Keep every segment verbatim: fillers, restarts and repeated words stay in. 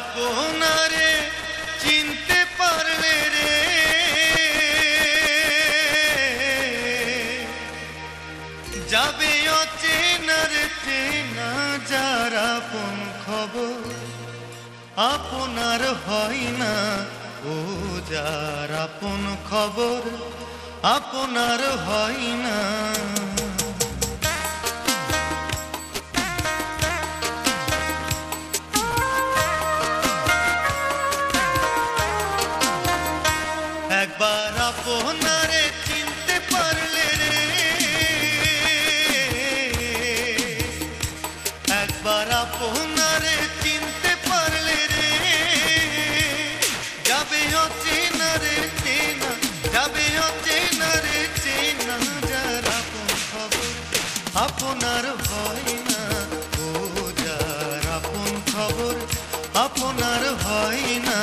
আপনারে চিনতে পারলে রে যাবে অচেনার চেনা যার আপন খবর আপনার হয় না ও যার আপন খবর আপনার হয় না একবার আপনারে চিনতে পারলে রে একবার আপনারে চিনতে পারলে রে যাবে অচেনা রে চেনা যাবে অচেনা রে চেনা যার আপন খবর আপনার হয় না ও যার আপন খবর আপনার হয় না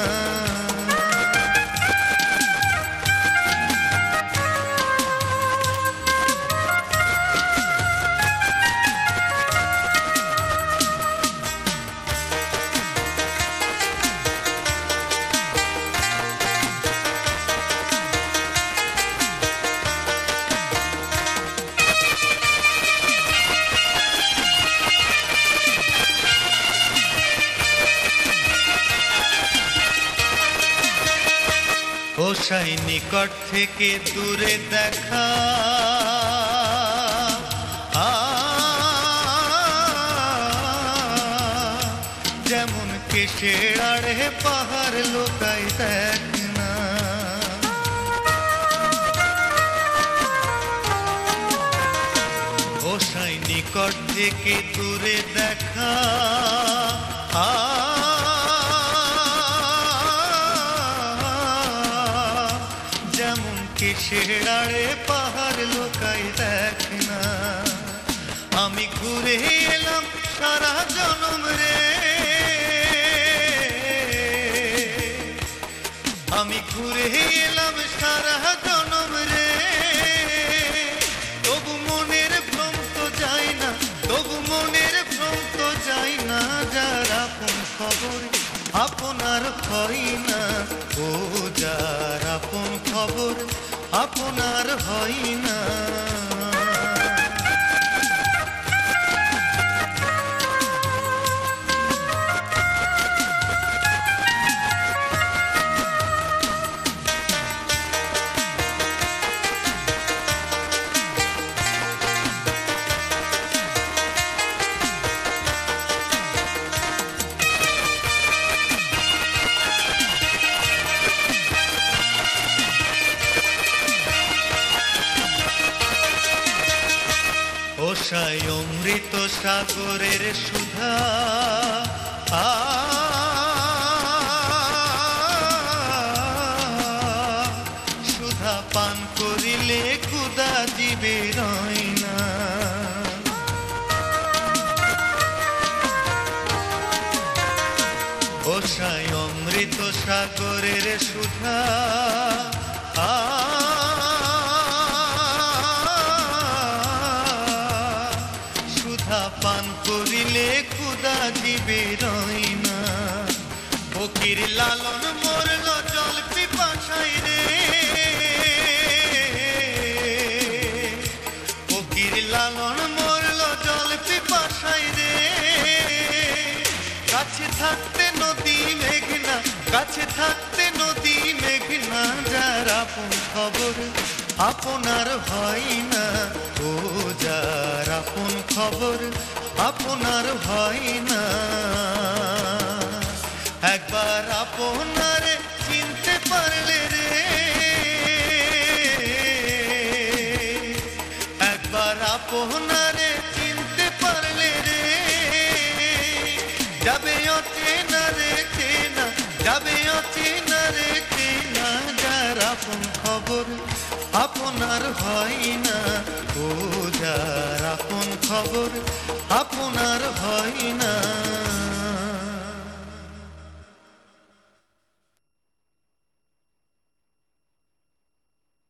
ওসাই নিকট থেকে দূরে দেখা যেমন কেশের আড়ে পাহাড় লোকাই দেখ না ওসাই নিকট থেকে দূরে দেখা যেমন কিসের আড়ে পাহাড় লোকাই দেখ না আমি ঘুরে এলাম সারা জনম রে আমি ঘুরে এলাম সারা জনম রে তবু মনের ভ্রম তো যায় না তবু মনের ভ্রম তো যায় না যার আপন খবর আপনার হয় না ও যার আপন খবর আপনার হয় না ওসাই অমৃত সাগরের সুধা সুধা পান করিলে ক্ষুধা জীবে রয় না ওসাই অমৃত সাগরের সুধা পান করিলে ক্ষুধা জীবে রয় না ফকির লালন মরল জল পিপাসায় রে ফকির লালন মরল জল পিপাসায় রে কাছে থাকতে নদী মেঘনা কাছে থাকতে নদী মেঘনা যার আপন খবর আপনার হয় না ও যার আপন খবর আপনার হয় না একবার আপনারে চিনতে পারলে রে একবার আপনারে চিনতে পারলে রে যাবে অচেনা রে চেনা যাবে অচেনা রে চেনা যার আপন খবর আপনার হয় না ও যার আপন খবর আপনার হয় না।